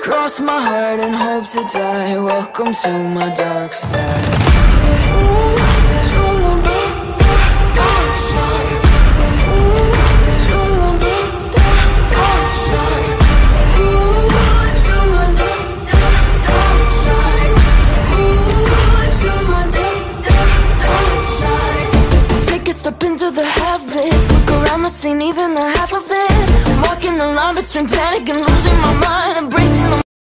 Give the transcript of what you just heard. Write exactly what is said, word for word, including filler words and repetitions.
Cross my heart and hope to die. Welcome to my dark side. Take a step into the heaven. Look around the scene, even the half of it. I'm walking the line between panic and losing my mind. Embracing the